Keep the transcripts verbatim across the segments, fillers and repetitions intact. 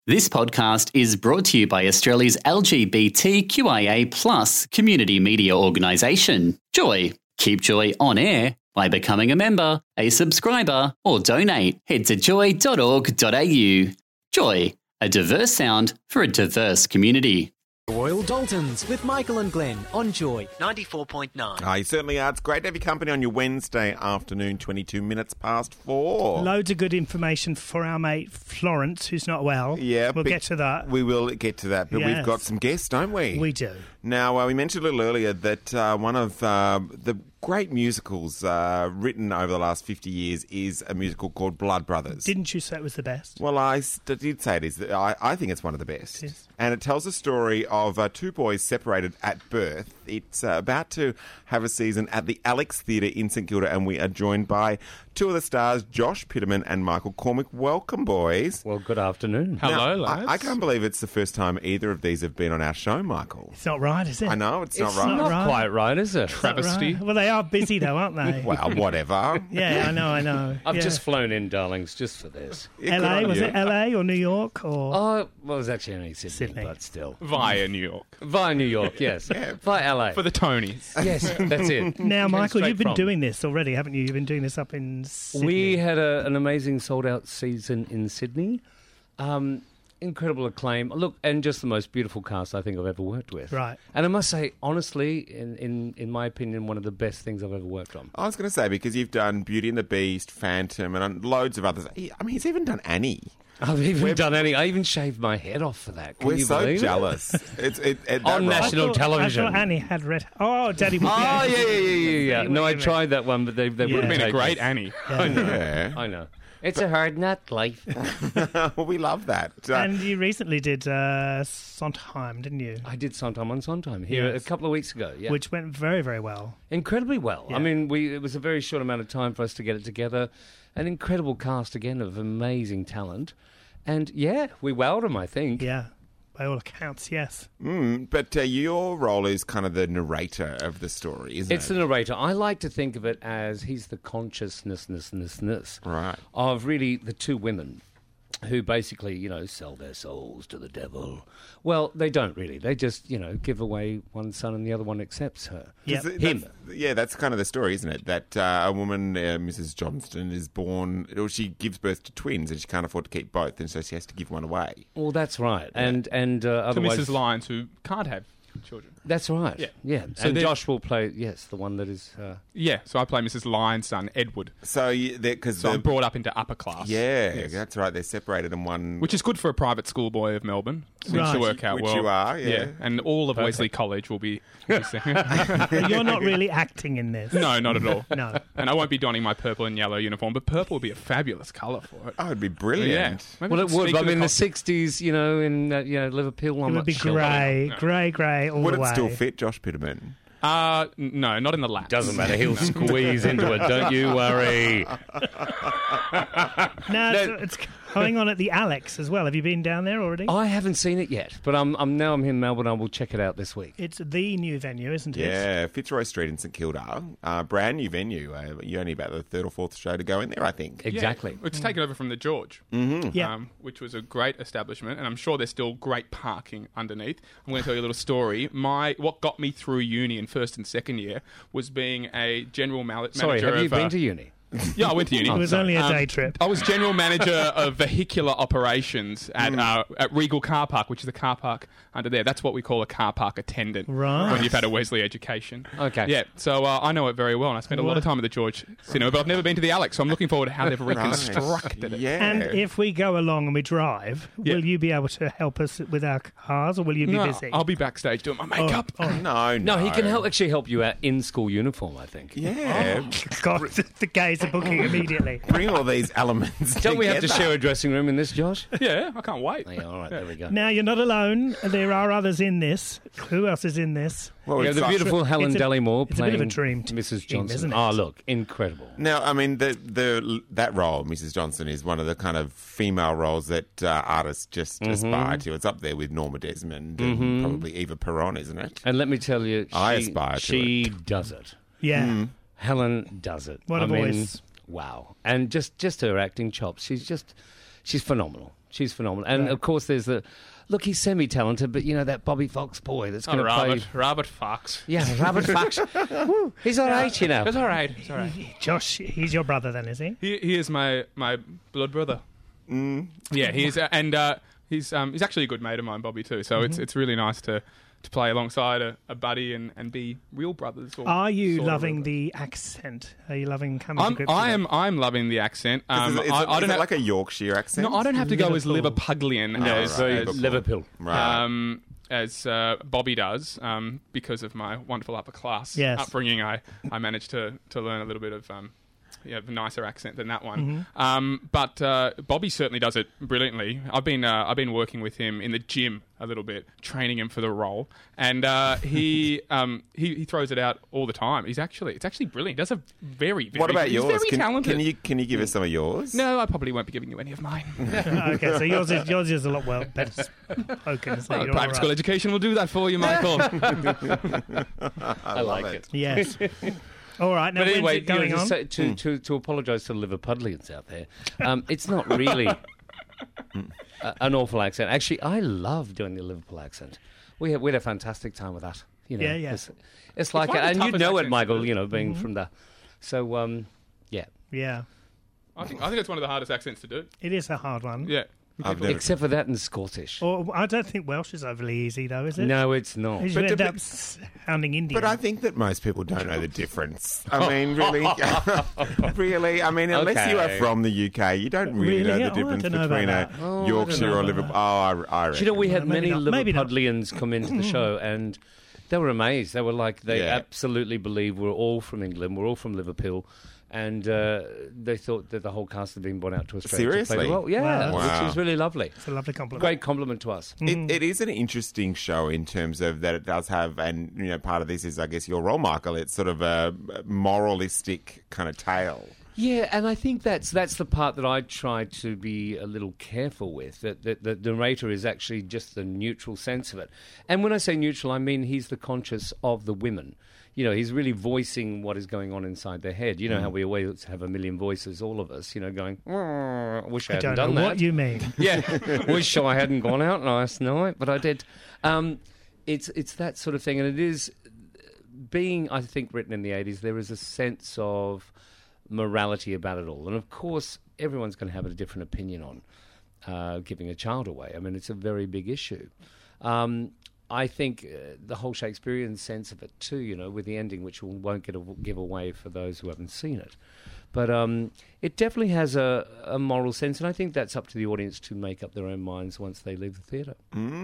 This podcast is brought to you by Australia's L G B T Q I A plus community media organisation, Joy. Keep Joy on air by becoming a member, a subscriber, or donate. Head to joy dot org dot a u. Joy, a diverse sound for a diverse community. Royal Daltons with Michael and Glenn on Joy ninety-four point nine. Ah, you certainly are. It's great to have your company on your Wednesday afternoon, twenty-two minutes past four. Loads of good information for our mate Florence, who's not well. Yeah, we'll but get to that. We will get to that, but Yes. we've got some guests, don't we? We do. Now, uh, we mentioned a little earlier that uh, one of uh, the great musicals uh, written over the last fifty years is a musical called Blood Brothers. Didn't you say it was the best? Well, I st- did say it is. I, I think it's one of the best. Yes. And it tells the story of uh, two boys separated at birth. It's uh, about to have a season at the Alex Theatre in St Kilda, and we are joined by two of the stars, Josh Pitterman and Michael Cormick. Welcome, boys. Well, good afternoon. Now, Hello, I, lads. I can't believe it's the first time either of these have been on our show, Michael. It's not right, is it? I know, it's, It's not right. not right. quite right, is it? It's not Travesty. right. Well, they are busy though, aren't they? Well, whatever. Yeah, I know, I know. I've Yeah. just flown in, darlings, just for this. Yeah, good L A, on was you. it L A or New York or? Oh, well, it was actually only Sydney, Sydney. but still. Via New York. Via New York, yes. Via L A. For the Tonys. Yes, that's it. Now, Came Michael, straight you've been from. doing this already, haven't you? You've been doing this up in Sydney. We had a, an amazing sold-out season in Sydney. Um, incredible acclaim. Look, and just the most beautiful cast I think I've ever worked with. Right. And I must say, honestly, in, in, in my opinion, one of the best things I've ever worked on. I was going to say, because you've done Beauty and the Beast, Phantom, and loads of others. He- I mean, he's even done Annie. I've even We're- done any. I even shaved my head off for that. Can We're you so believe it? jealous. It's it, it, that On role- I national thought- television. I thought Annie had red. Oh, Daddy. Oh, yeah, yeah, yeah, yeah, yeah. No, I Anyway. tried that one, but they, they Yeah. wouldn't Been a take great it. Annie. I know. Yeah. I know. It's a hard nut life. Well, we love that. Uh, And you recently did uh, Sondheim, didn't you? I did Sometime on Sondheim here Yes. a couple of weeks ago. Yeah. Which went very, very well. Incredibly well. Yeah. I mean, we it was a very short amount of time for us to get it together. An incredible cast, again, of amazing talent. And, yeah, we wowed them, I think. Yeah, by all accounts, yes. mm, but uh, your role is kind of the narrator of the story, isn't It's it? the narrator. I like to think of it as he's the consciousness-ness-ness Right. of really the two women who basically, you know, sell their souls to the devil. Well, they don't really. They just, you know, give away one son and the other one accepts her. Yeah. 'Cause it- Him. that's- Yeah, that's kind of the story, isn't it? That uh, a woman, uh, Missus Johnston, is born, or she gives birth to twins and she can't afford to keep both, and so she has to give one away. Well, that's right. And and uh, To otherwise... Missus Lyons, who can't have children. That's right. Yeah. Yeah. So and they- Josh will play, yes, the one that is... Uh, Yeah, so I play Missus Lyons' son, Edward. So, because So I'm brought up into upper class. yeah, Yes. that's right. They're separated in one. Which is good for a private schoolboy of Melbourne. Seems Right. to work out Which well. you are, yeah. And all of Wesley College will be... will be singing. You're not really acting in this. No, not at all. No. And I won't be donning my purple and yellow uniform, but purple would be a fabulous colour for it. Oh, it'd be Yeah. brilliant. Maybe well, it speak would. to I mean, the costume. sixties, you know, in uh, you know Liverpool, It I'm would not be sure. grey, No. grey, grey all Would the it way. still fit Josh Pitterman? Uh, n- no, not in the laps. Doesn't matter. He'll squeeze into it. Don't you worry. No, it's, it's going on at the Alex as well. Have you been down there already? I haven't seen it yet, but I'm, I'm now I'm in Melbourne. I will check it out this week. It's the new venue, isn't it? Yeah, Fitzroy Street in St Kilda. Uh, brand new venue. Uh, you're only about the third or fourth show to go in there, I think. Yeah, Exactly. It's taken over from the George, Yeah. um, which was a great establishment, and I'm sure there's still great parking underneath. I'm going to tell you a little story. My what got me through uni in first and second year was being a general mal- manager. Sorry, have you of, been uh, to uni? Yeah, I went to uni. It was only a day trip. I was general manager of vehicular operations at uh, at Regal Car Park, which is a car park under there. That's what we call a car park attendant. Right. When you've had a Wesley education. Okay. Yeah, so uh, I know it very well, and I spent a lot of time at the George Cinema, but I've never been to the Alex, so I'm looking forward to how they've reconstructed it. Yeah. And if we go along and we drive, Yeah. will you be able to help us with our cars, or will you be No, busy? I'll be backstage doing my makeup. Oh, no, no. No, he can help actually help you out in school uniform. I think. Yeah. God, the gays are booking immediately. Bring all these elements Don't we have to together. share a dressing room in this, Josh? Yeah, I can't wait. Yeah, all right, there we go. Now, you're not alone. There are others in this. Who else is in this? Well, We have it's the like- beautiful Helen it's a- Dellimore it's a bit playing of a dream t- Missus team, Johnson. isn't it? Oh, look, incredible. Now, I mean, the the that role, Missus Johnson, is one of the kind of female roles that uh, artists just Mm-hmm. aspire to. It's up there with Norma Desmond and probably Eva Peron, isn't it? And let me tell you, she, I aspire to she does it. Yeah. Helen does it. What I a mean, voice. Wow. And just, just her acting chops. She's just, she's phenomenal. She's phenomenal. And, of course, there's the... Look, he's semi-talented, but, you know, that Bobby Fox boy that's Oh, going to play... Robert, Robert Fox. Yeah, Robert Fox. Woo, he's all right, you know. It's all right. It's all right. Josh, he's your brother then, is he? He, he is my, my blood brother. Mm. Yeah, he is, uh, and uh, he's um, he's actually a good mate of mine, Bobby, too. So mm-hmm. it's it's really nice to, to play alongside a, a buddy and, and be real brothers. Or Are you sort of loving real the accent? Are you loving coming I'm, to grips I with am. I'm loving the accent. Um, is it, is I, it, I don't is it have, like a Yorkshire accent? No, I don't have to go as Liverpool. Liverpudlian No, as, it's very as, Liverpool. Right. um, as uh, Bobby does, um, because of my wonderful upper class Yes. upbringing. I, I managed to, to learn a little bit of um, yeah, a nicer accent than that one. Mm-hmm. Um, but uh, Bobby certainly does it brilliantly. I've been uh, I've been working with him in the gym a little bit, training him for the role, and uh, he um, he he throws it out all the time. He's actually it's actually brilliant. He does a very, very What about he's yours? Very Can, talented. can you can you give us some of yours? No, I probably won't be giving you any of mine. Okay, so yours is yours is a lot well better spoken. So Well, you're private all school right. education will do that for you, Michael. I, like love it. Yes. All right. Now, But when's anyway, it going you know, on? to, to, to, to apologise to the Liverpudlians out there, um, it's not really a, an awful accent. Actually, I love doing the Liverpool accent. We had, we had a fantastic time with that. You know, Yeah, yeah. It's, it's like, one of the and you toughest know it, accents to Michael. do. You know, being from the, so um, yeah. Yeah, I think I think it's one of the hardest accents to do. it is a hard one. Yeah. I've never- Except for that and Scottish. Or I don't think Welsh is overly easy, though, is it? No, it's not. You But end to up be- sounding Indian. But I think that most people don't know the difference. I mean, really, really. I mean, unless you are Okay. from the U K, you don't really, Really? know Oh, I the difference don't know between a about that. Oh, I Yorkshire don't know or about Liverpool. Oh, I, I Do you know, we had Maybe many not. Maybe not. Liverpudlians come into the show, and they were amazed. They were like, they Yeah. absolutely believe we're all from England, we're all from Liverpool, and uh, they thought that the whole cast had been brought out to Australia to play Seriously? the role. Yeah, Wow. which Wow. was really lovely. it's a lovely compliment. Great compliment to us. It, it is an interesting show in terms of that it does have, and you know, part of this is, I guess, your role, Michael. It's sort of a moralistic kind of tale. Yeah, and I think that's that's the part that I try to be a little careful with. That, that the narrator is actually just the neutral sense of it. And when I say neutral, I mean he's the conscious of the women. You know, he's really voicing what is going on inside their head. You know how we always have a million voices, all of us. You know, going, "Mm, I wish I, I hadn't don't done know that. what you mean. Yeah, wish I hadn't gone out last night, but I did. Um, it's it's that sort of thing, and it is being, I think, written in the eighties. There is a sense of morality about it all, and of course, everyone's going to have a different opinion on uh, giving a child away. I mean, it's a very big issue. Um, I think uh, the whole Shakespearean sense of it too, you know, with the ending, which we won't get a, give away for those who haven't seen it. But um, it definitely has a, a moral sense, and I think that's up to the audience to make up their own minds once they leave the theatre.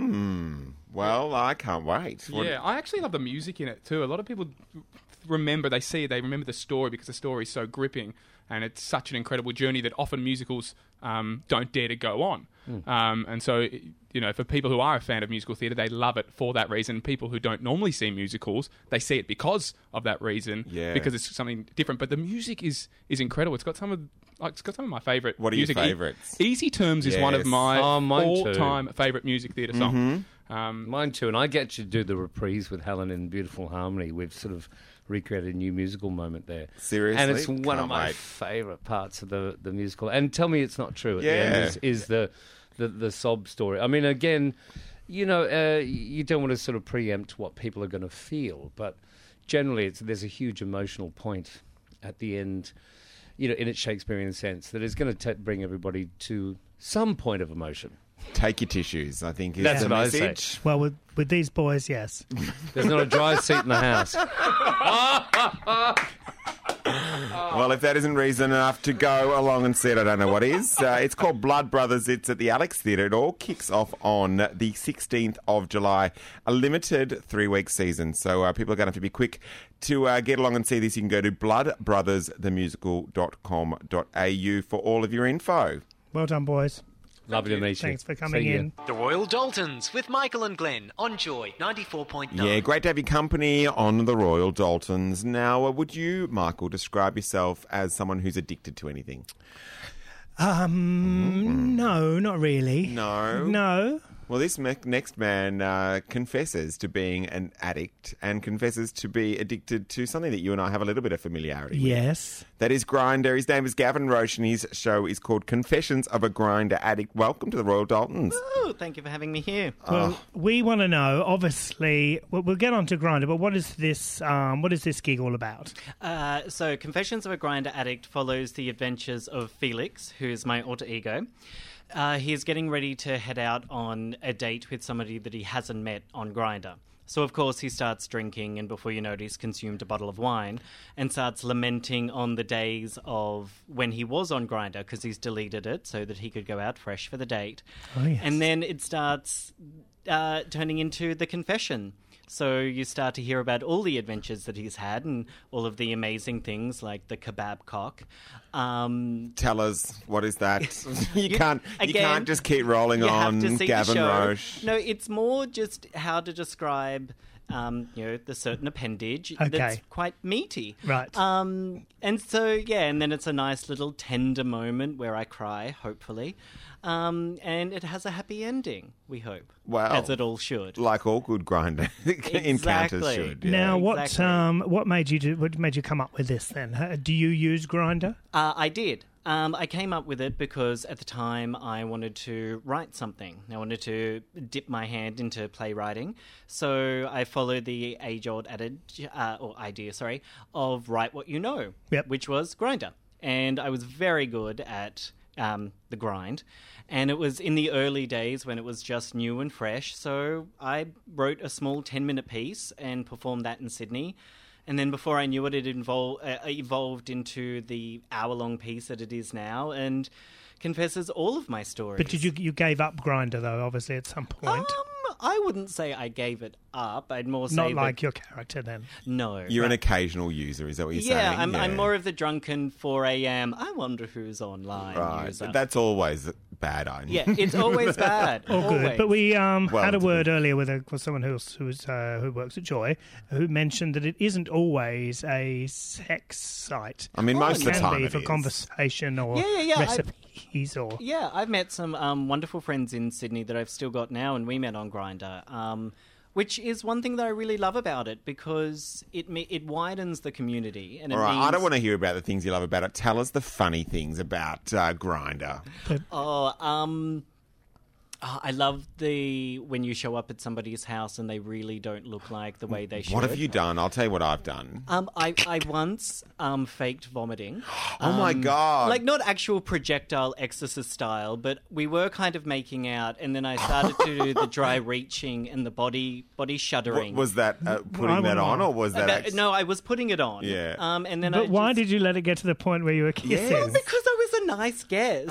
Mm. Well, I can't wait. What- Yeah, I actually love the music in it too. A lot of people remember, they see it, they remember the story because the story is so gripping and it's such an incredible journey that often musicals um, don't dare to go on. Mm. Um, and so, you know, for people who are a fan of musical theatre, they love it for that reason. People who don't normally see musicals, they see it because of that reason, Yeah. because it's something different. But the music is is incredible. It's got some of like it's got some of my favourite. What are your music. E- favourites? Easy Terms is one of Yes. my Oh, mine too. all-time favourite music theatre songs. Um, Mine too, and I get to do the reprise with Helen in Beautiful Harmony. We've sort of recreated a new musical moment there. Seriously? And it's one Can't of my wait. favourite parts of the, the musical. And tell me it's not true at the Yeah. end is, is the, the, the sob story. I mean, again, you know, uh, you don't want to sort of preempt what people are going to feel, but generally it's, there's a huge emotional point at the end, you know, in its Shakespearean sense, that is going to t- bring everybody to some point of emotion. Take your tissues, I think, is That's the what I say. message. Well, with, with these boys, yes. There's not a dry seat in the house. Well, if that isn't reason enough to go along and see it, I don't know what is. Uh, it's called Blood Brothers. It's at the Alex Theatre. It all kicks off on the sixteenth of July, a limited three-week season. So uh, people are going to have to be quick to uh, get along and see this. You can go to blood brothers the musical dot com dot a u for all of your info. Well done, boys. Lovely to meet you. Thanks for coming See you. in. The Royal Daltons with Michael and Glenn on Joy ninety-four point nine. Yeah, great to have your company on the Royal Daltons. Now, uh, would you, Michael, describe yourself as someone who's addicted to anything? Um, no, not really. No? No. Well, this me- next man uh, confesses to being an addict and confesses to be addicted to something that you and I have a little bit of familiarity with. Yes. That is Grindr. His name is Gavin Roche, and his show is called Confessions of a Grindr Addict. Welcome to the Royal Daltons. Oh, thank you for having me here. Well, we want to know, obviously, we'll, we'll get on to Grindr, but what is this um, what is this gig all about? Uh, so, Confessions of a Grindr Addict follows the adventures of Felix, who is my alter ego. Uh, he is getting ready to head out on a date with somebody that he hasn't met on Grindr. So, of course, he starts drinking, and before you know it, he's consumed a bottle of wine and starts lamenting on the days of when he was on Grindr because he's deleted it so that he could go out fresh for the date. Oh, yes. And then it starts uh, turning into the confession. So you start to hear about all the adventures that he's had and all of the amazing things like the kebab cock. Um, Tell us, what is that? you, You- can't you again, can't just keep rolling you on, have to see Gavin the show. Roche. No, it's more just how to describe, um, you know, the certain appendage that's Okay. quite meaty. Right. Um, and so, yeah, and then it's a nice little tender moment where I cry, hopefully. Um, and it has a happy ending, we hope. Wow. As it all should. Like all good Grindr encounters Exactly. should. Yeah. Now, what exactly. um, what made you do, what made you come up with this then? Uh, Do you use Grindr? Uh, I did. Um, I came up with it because at the time I wanted to write something. I wanted to dip my hand into playwriting. So I followed the age-old adage, uh, or idea, sorry, of write what you know, Yep. which was Grindr. And I was very good at um, the grind. And it was in the early days when it was just new and fresh. So I wrote a small ten-minute piece and performed that in Sydney. And then before I knew it, it invol- uh, evolved into the hour-long piece that it is now and confesses all of my stories. But did you you gave up Grindr though? Obviously, at some point, Um, I wouldn't say I gave it up. I'd more say not that- like your character then. No. You're an occasional user, is that what you're yeah, saying? I'm, I'm more of the drunken four a.m. I wonder who's online Right. user. That's always bad, I Yeah, it's always bad. All good. Always. But we um, Well, had a to be- word earlier with, a, with someone who's who's uh, who works at Joy, who mentioned that it isn't always a sex site. I mean, Oh, most It of the can time be it for is. conversation or Yeah, yeah, yeah, I- recipes or. Yeah, I've met some um, wonderful friends in Sydney that I've still got now, and we met on Grindr, um, which is one thing that I really love about it because it me- it widens the community. And it All right, means, I don't want to hear about the things you love about it. Tell us the funny things about uh, Grindr. Oh, um, oh, I love the when you show up at somebody's house and they really don't look like the way they should. What have you done? I'll tell you what I've done. Um, I, I once um, faked vomiting. Oh my Um, God. Like not actual projectile exorcist style, but we were kind of making out, and then I started to do the dry reaching and the body body What, shuddering. was that uh, I putting that wanna on, know. or was that? About- act- no, I was putting it on. Yeah. Um, and then I But why just- did you let it get to the point where you were kissing? Yes. Because I was a nice guest.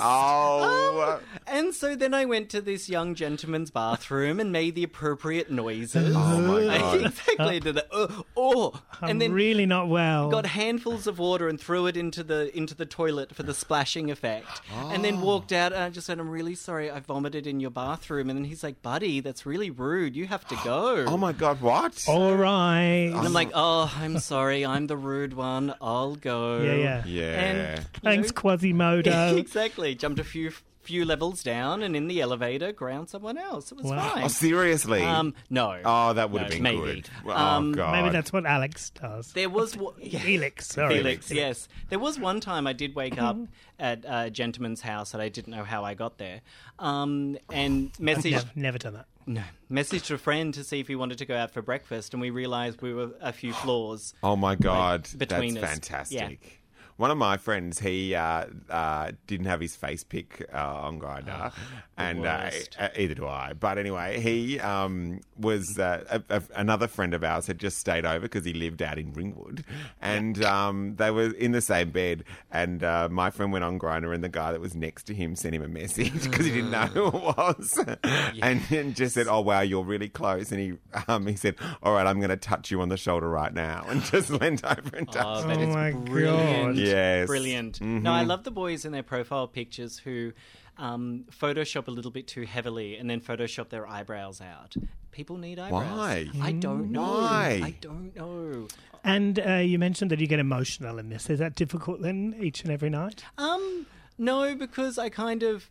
Oh. Um, and so then I went to this young gentleman's bathroom and made the appropriate noises. Oh, my I God. exactly did that. Oh, oh. I'm and then really not well. got handfuls of water and threw it into the into the toilet for the splashing effect, and then walked out. And I just said, "I'm really sorry, I vomited in your bathroom." And then he's like, "Buddy, that's really rude. You have to go." Oh my God! What? All right. And I'm like, "Oh, I'm sorry. I'm the rude one. I'll go." Yeah, yeah. Yeah. And, you Thanks, know- Quasimodo. exactly. Jumped a few few levels down, and in the elevator, ground someone else. It was Wow. fine. Oh, seriously? Um, no. oh, that would have No, been maybe. good. Oh Um, God. Maybe that's what Alex does. There was wa- yeah. Felix, sorry. Felix, yes. There was one time I did wake up at a gentleman's house and I didn't know how I got there. Um, and messaged Never, never done that. no, messaged a friend to see if he wanted to go out for breakfast, and we realised we were a few floors. Oh my God, between that's us. fantastic. Yeah. One of my friends, he uh, uh, didn't have his face pic uh, on Grindr, and uh, worst. uh, either do I. But anyway, he um, was uh, a, a, another friend of ours had just stayed over because he lived out in Ringwood, and um, they were in the same bed. And uh, my friend went on Grindr, and the guy that was next to him sent him a message because he didn't know who it was, and, and just said, "Oh wow, you're really close." And he um, he said, "All right, I'm going to touch you on the shoulder right now," and just leant over and touched. Oh, that is Oh my brilliant. God. Yes. Brilliant. No, I love the boys in their profile pictures who um, Photoshop a little bit too heavily and then Photoshop their eyebrows out. People need eyebrows. Why? I don't know. Why? I don't know. And uh, you mentioned that you get emotional in this. Is that difficult then, each and every night? Um, no, because I kind of...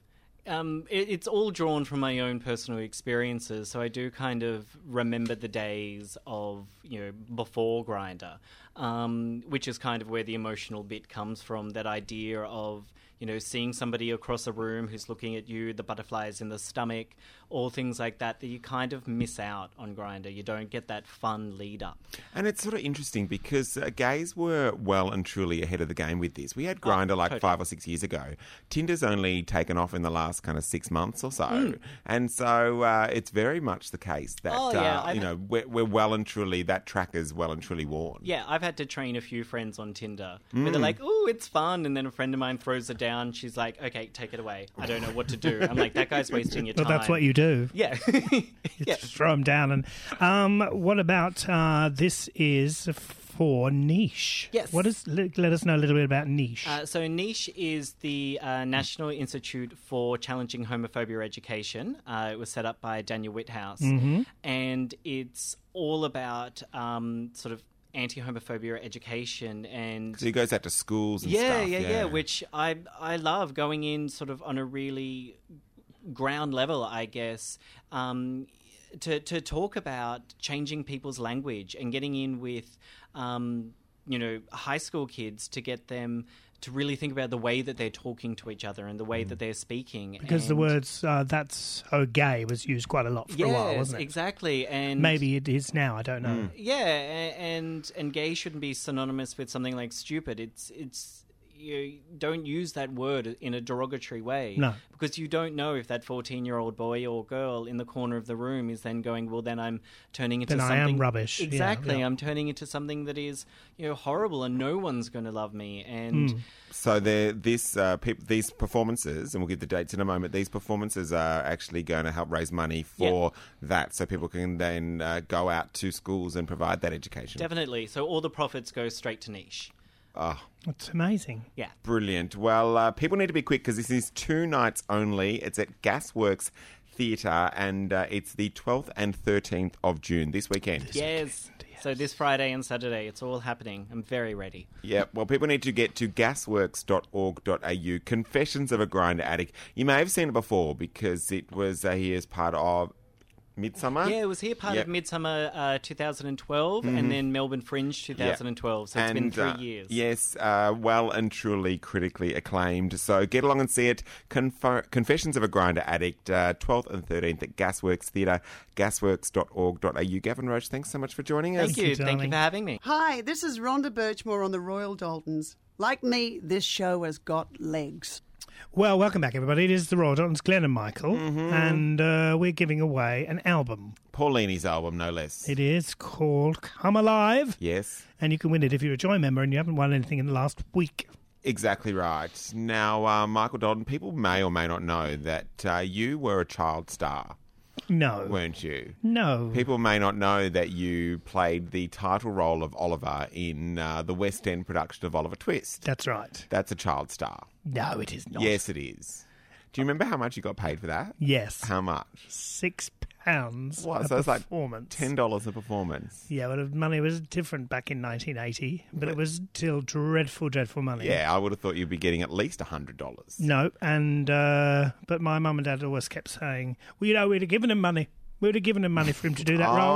Um, it, it's all drawn from my own personal experiences, so I do kind of remember the days of, you know, before Grindr, um, which is kind of where the emotional bit comes from, that idea of, you know, seeing somebody across a room who's looking at you, the butterflies in the stomach, all things like that, that you kind of miss out on Grindr. You don't get that fun lead up. And it's sort of interesting because uh, gays were well and truly ahead of the game with this. We had Grindr Oh, like totally. five or six years ago. Tinder's only taken off in the last kind of six months or so. Mm. And so uh, it's very much the case that, Oh, yeah, uh, I've- you know, we're, we're well and truly, that track is well and truly worn. Yeah, I've had to train a few friends on Tinder where Mm. they're like, "Oh, it's fun," and then a friend of mine throws it down. She's like, "Okay, take it away. I don't know what to do." I'm like, "That guy's wasting your Well, time." that's what you do. Yeah. You yeah. just throw them down. And um, what about uh, this is for Niche? Yes. What is? Let, let us know a little bit about Niche. Uh, so Niche is the uh, National Institute for Challenging Homophobia Education. Uh, it was set up by Daniel Whithouse, Mm-hmm. and it's all about um, sort of anti-homophobia education and So he goes out to schools and yeah, stuff. yeah, yeah, which I I love, going in sort of on a really ground level, I guess, um, to to talk about changing people's language and getting in with, um, you know, high school kids to get them to really think about the way that they're talking to each other and the way that they're speaking. because the And- words uh, "that's so gay" was used quite a lot for a while, Yes, wasn't it? exactly, and Maybe it is now. I don't know. yeah, a- and and gay shouldn't be synonymous with something like stupid. It's it's you don't use that word in a derogatory way. No. Because you don't know if that fourteen-year-old boy or girl in the corner of the room is then going, well, then I'm turning into Then I something... am rubbish. Yeah, Exactly. yeah. I'm turning into something that is, you know, horrible and no one's going to love me. And Hmm. So they're- this, uh, peop these performances, and we'll give the dates in a moment, these performances are actually going to help raise money for that, so people can then uh, go out to schools and provide that education. definitely. So all the profits go straight to Niche. Oh, It's amazing. Yeah. brilliant. Well, uh, people need to be quick because this is two nights only. It's at Gasworks Theatre, and uh, it's the twelfth and thirteenth of June, this weekend. Yes. So this Friday and Saturday, it's all happening. I'm very ready. Yeah, well, people need to get to gasworks dot org dot a u. Confessions of a Grindr Addict. You may have seen it before because it was uh, here as part of Midsummer. Yeah, it was here part Yep. of Midsummer uh, twenty twelve and then Melbourne Fringe twenty twelve. So it's been three uh, years. Yes, uh, well and truly critically acclaimed. So get along and see it. Conf- Confessions of a Grindr Addict, uh, twelfth and thirteenth at Gasworks Theatre, gasworks dot org dot a u. Gavin Roach, thanks so much for joining us. Thank you. you, Thank you darling. for having me. Hi, this is Rhonda Birchmore on the Royal Daltons. Like me, this show has got legs. Well, welcome back, everybody. It is the Royal Daltons, Glenn and Michael, Mm-hmm. and uh, we're giving away an album. Paulini's album, no less. It is called Come Alive, Yes. and you can win it if you're a Joy member and you haven't won anything in the last week. Exactly right. Now, uh, Michael Dalton, people may or may not know that uh, you were a child star, No. weren't you? No. People may not know that you played the title role of Oliver in uh, the West End production of Oliver Twist. That's right. That's a child star. No, it is not. Yes, it is. Do you remember how much you got paid for that? Yes. How much? Six pounds What? a So it's like performance. ten dollars a performance. Yeah, but money was different back in nineteen eighty, but it was still dreadful, dreadful money. Yeah, I would have thought you'd be getting at least a hundred dollars. No, and uh, but my mum and dad always kept saying, "Well, you know, we'd have given him money. We would have given him money for him to do that role.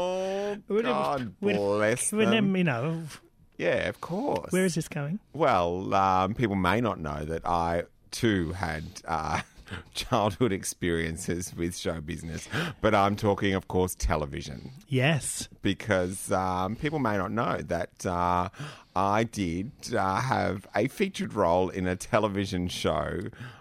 Oh, We'd have- God we'd- bless we'd them. have- you know, Yeah, of course. where is this going? Well, um, people may not know that I too had uh, childhood experiences with show business, but I'm talking, of course, television, Yes, because um, people may not know that uh, I did uh, have a featured role in a television show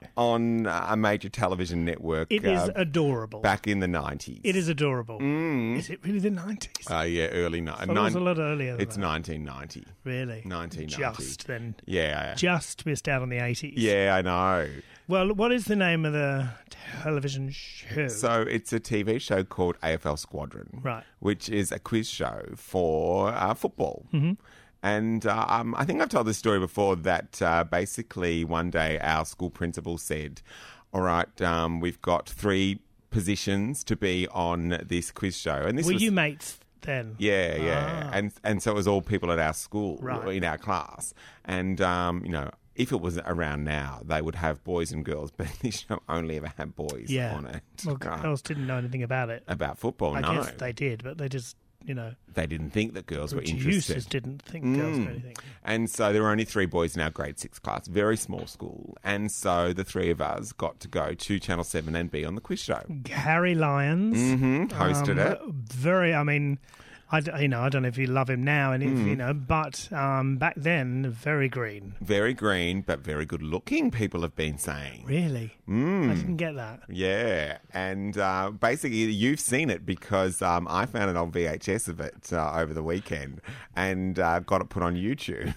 on a major television network. it is uh, adorable. back in the nineties. It is adorable. Is it really the nineties? Uh, yeah, early ni- Thought it was a lot earlier than It's that. nineteen ninety. Really? nineteen ninety. Just then. Yeah. Just missed out on the eighties. Yeah, I know. Well, what is the name of the television show? So it's a T V show called A F L Squadron, Right. which is a quiz show for uh, football. Mm-hmm. And uh, um, I think I've told this story before that uh, basically one day our school principal said, all right, um, we've got three positions to be on this quiz show. And this Were was, you mates then? Yeah, yeah. Ah. And and so it was all people at our school, Right. in our class. And, um, you know, if it was around now, they would have boys and girls, but this show only ever had boys Yeah. on it. Well, girls didn't know anything about it. About football, I no. guess they did, but they just, you know, They didn't think that girls were interested. producers didn't think girls knew anything. And so there were only three boys in our grade six class, very small school. And so the three of us got to go to Channel seven and be on the quiz show. Harry Lyons hmm hosted um, it. Very, I mean, I, d- you know, I don't know if you love him now, and if Mm. you know, but um, back then, very green. Very green, but very good looking, people have been saying. Really, Mm. I didn't get that. Yeah, and uh, basically you've seen it because um, I found an old V H S of it uh, over the weekend and uh, got it put on YouTube.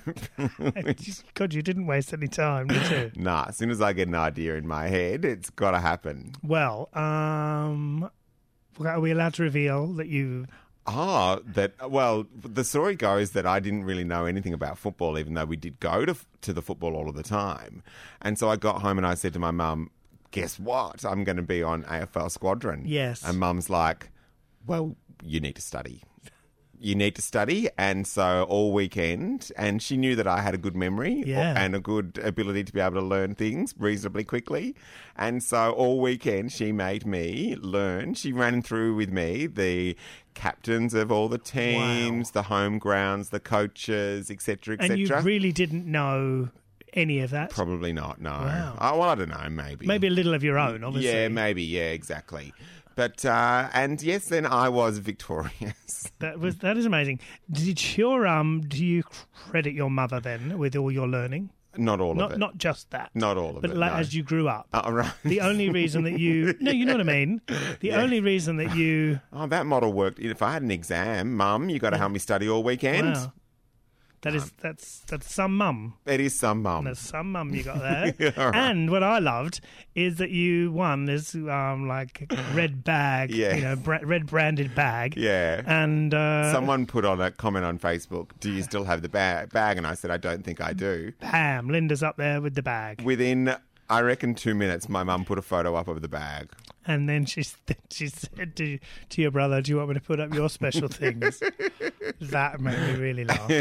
God, you didn't waste any time, did you? Nah, as soon as I get an idea in my head, it's got to happen. Well, um, are we allowed to reveal that you? Oh, that well, the story goes that I didn't really know anything about football, even though we did go to to the football all of the time. And so I got home and I said to my mum, "Guess what? I'm going to be on A F L Squadron." Yes. And Mum's like, "Well, you need to study. You need to study." And so all weekend, and she knew that I had a good memory Yeah. and a good ability to be able to learn things reasonably quickly. And so all weekend she made me learn. She ran through with me the captains of all the teams, Wow. the home grounds, the coaches, et cetera, et And you cetera. really didn't know any of that? Probably not, no. Wow. Oh, well, I don't know, maybe. Maybe a little of your own, obviously. Yeah, maybe, yeah, exactly. But, uh, and yes, then I was victorious. That was that is amazing. Did your um? Do you credit your mother then with all your learning? Not all Not of it. not just that. Not all of but it, like, no. as you grew up. Oh, right. The only reason that you no, you know what I mean. The Yeah. only reason that you Oh, that model worked. If I had an exam, Mum, you got to help me study all weekend. wow, that is that's that's some mum. It is some mum. There's some mum you got there. Yeah, all right. And what I loved is that you won this um like red bag, Yeah. you know, bra- red branded bag. Yeah. And uh, Someone put on a comment on Facebook, "Do you still have the bag?" bag? And I said, "I don't think I do." bam, Linda's up there with the bag. Within, I reckon, two minutes, my mum put a photo up of the bag. And then she she said to to your brother, "Do you want me to put up your special things?" That made me really laugh.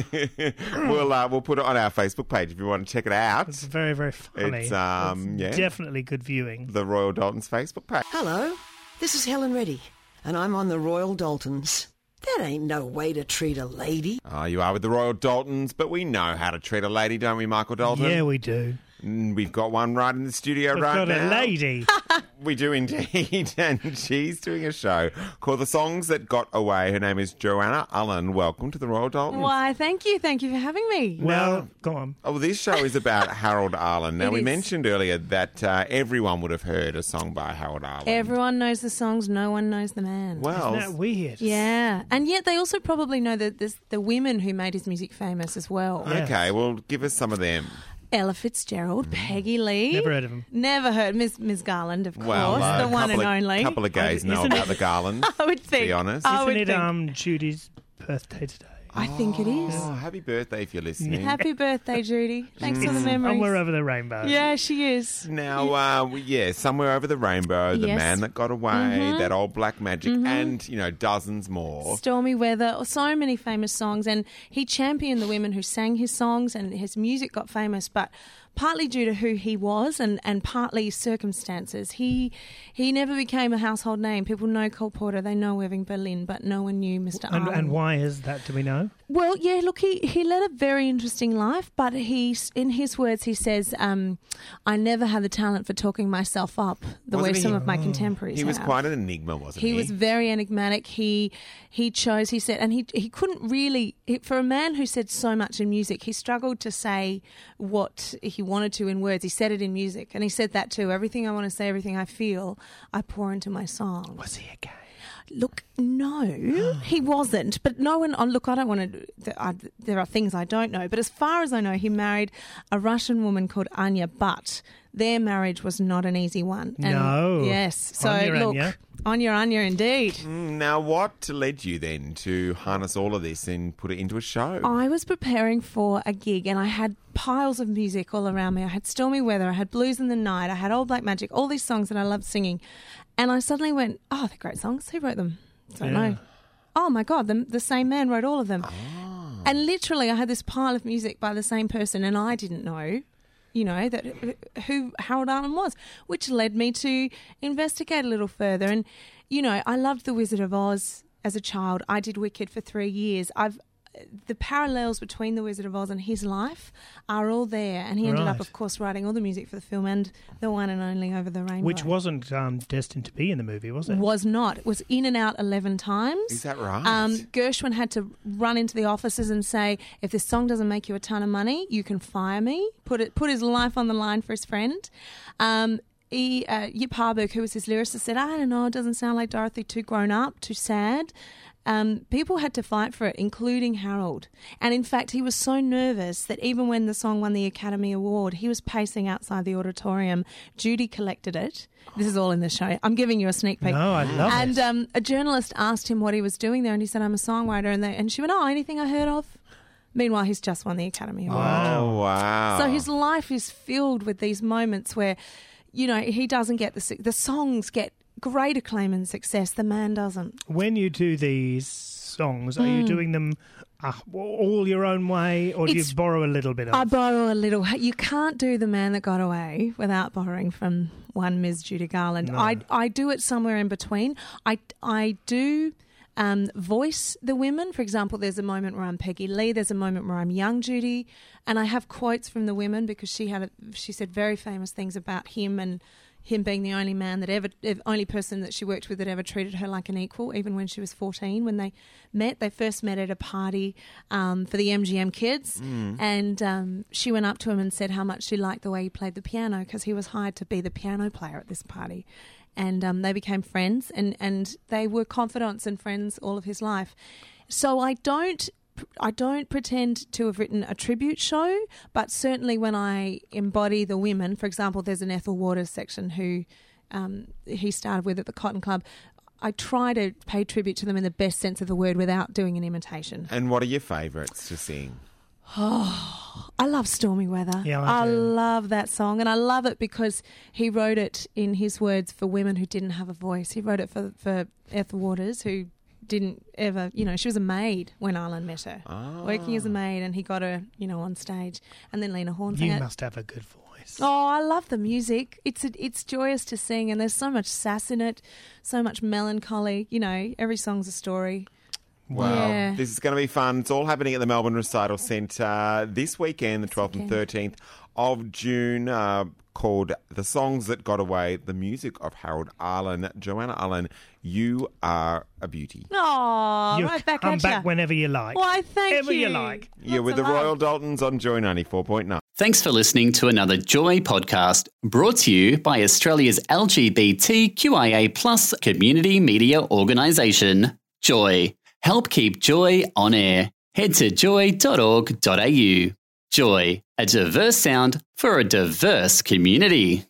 we'll uh, we'll put it on our Facebook page if you want to check it out. It's very very funny. It's, um, It's yeah. definitely good viewing. The Royal Daltons Facebook page. Hello, this is Helen Reddy, and I'm on the Royal Daltons. That ain't no way to treat a lady. Oh, you are with the Royal Daltons, but we know how to treat a lady, don't we, Michael Dalton? Yeah, we do. Mm, We've got one right in the studio We've right got now. a lady. We do indeed, and she's doing a show called The Songs That Got Away. Her name is Joanna Allen. Welcome to the Royal Daltons. Why, thank you. Thank you for having me. Well, go on. Oh, well, this show is about Harold Arlen. Now, It we is. mentioned earlier that uh, everyone would have heard a song by Harold Arlen. Everyone knows the songs, no one knows the man. Well, Isn't that weird? Yeah, and yet they also probably know the, the, the women who made his music famous as well. Yeah. okay, well, give us some of them. Ella Fitzgerald, Peggy Lee. Never heard of him. Never heard. Miss Miss Garland, of Well, course, uh, the one and couple of, only. couple of gays know Isn't about it- the Garlands, I would to think. be honest. I would Isn't it think. um Judy's birthday today? I think it is. Oh, happy birthday if you're listening. Happy birthday, Judy. Thanks for the Somewhere memories. over the rainbow. Yeah, she is. Now, uh, we- yeah, Somewhere Over the Rainbow, The Yes. Man That Got Away, Mhm. That Old Black Magic, Mhm. and, you know, dozens more. Stormy Weather, so many famous songs, and he championed the women who sang his songs, and his music got famous, but partly due to who he was and, and partly circumstances. He he never became a household name. People know Cole Porter, they know Irving Berlin, but no one knew Mister And, Arlen. and why is that? Do we know? Well, yeah, look, he, he led a very interesting life, but he, in his words, he says, um, I never had the talent for talking myself up the Wasn't way he- some of my contemporaries He was have. quite an enigma, wasn't he? He was very enigmatic. He he chose, he said, and he he couldn't really, he, for a man who said so much in music, he struggled to say what he wanted to in words. He said it in music, and he said that too. Everything I want to say, everything I feel, I pour into my songs. Was he a gay? Look, no, he wasn't. But no one. Oh, look, I don't want to. There are, there are things I don't know. But as far as I know, he married a Russian woman called Anya. But their marriage was not an easy one. And No. Yes. So Anya, look, Anya. Anya, Anya, indeed. Mm, Now, what led you then to harness all of this and put it into a show? I was preparing for a gig and I had piles of music all around me. I had Stormy Weather, I had Blues in the Night, I had Old Black Magic, all these songs that I loved singing. And I suddenly went, oh, they're great songs. Who wrote them? Don't Yeah. know. Oh, my God, the, the same man wrote all of them. And literally I had this pile of music by the same person and I didn't know. you know, that who Harold Arlen was, which led me to investigate a little further. And, you know, I loved The Wizard of Oz as a child. I did Wicked for three years. I've the parallels between The Wizard of Oz and his life are all there. And he ended Right. up, of course, writing all the music for the film and the one and only Over the Rainbow. Which wasn't um, destined to be in the movie, was it? Was not. It was in and out eleven times. Is that right? Um, Gershwin had to run into the offices and say, if this song doesn't make you a ton of money, you can fire me. Put it, put his life on the line for his friend. Um, he, uh, Yip Harburg, who was his lyricist, said, I don't know, it doesn't sound like Dorothy, too grown up, too sad. Um, people had to fight for it, including Harold. And in fact, he was so nervous that even when the song won the Academy Award, he was pacing outside the auditorium. Judy collected it. This is all in the show. I'm giving you a sneak peek. No, I love and, it. And um, a journalist asked him what he was doing there, and he said, I'm a songwriter. And, they, and she went, oh, anything I heard of? Meanwhile, he's just won the Academy Award. Oh, wow. So his life is filled with these moments where, you know, he doesn't get the... The songs get great acclaim and success. The man doesn't. When you do these songs, are Mm. you doing them uh, all your own way, or do It's- you borrow a little bit of? I borrow a little. You can't do The Man That Got Away without borrowing from one Miz Judy Garland. No. I, I do it somewhere in between. I, I do um, voice the women. For example, there's a moment where I'm Peggy Lee. There's a moment where I'm young Judy. And I have quotes from the women because she had a, she said very famous things about him and him being the only man that ever, the only person that she worked with that ever treated her like an equal, even when she was fourteen. When they met, they first met at a party um, for the M G M kids, Mm. and um, she went up to him and said how much she liked the way he played the piano because he was hired to be the piano player at this party. And um, they became friends, and, and they were confidants and friends all of his life. So I don't... I don't pretend to have written a tribute show, but certainly when I embody the women, for example, there's an Ethel Waters section who um, he started with at the Cotton Club. I try to pay tribute to them in the best sense of the word without doing an imitation. And what are your favourites to sing? Oh, I love Stormy Weather. Yeah, I I do. love that song, and I love it because he wrote it in his words for women who didn't have a voice. He wrote it for, for Ethel Waters, who didn't ever, you know, she was a maid when Arlen met her, Ah. working as a maid, and he got her, you know, on stage. And then Lena Horne sang You it. must have a good voice. Oh, I love the music. It's a, it's joyous to sing, and there's so much sass in it, so much melancholy. You know, every song's a story. Wow. Yeah. This is going to be fun. It's all happening at the Melbourne Recital Centre this weekend, the twelfth and weekend. thirteenth of June, uh, called The Songs That Got Away, the music of Harold Arlen. Joanna Allen, you are a beauty. Oh, You right back come at back ya. whenever you like. Why, thank Ever you. you like. You're with Lots the of love. Royal Daltons on Joy ninety-four point nine. Thanks for listening to another Joy podcast brought to you by Australia's L G B T Q I A plus community media organisation, Joy. Help keep Joy on air. Head to joy dot org dot a u. Joy, a diverse sound for a diverse community.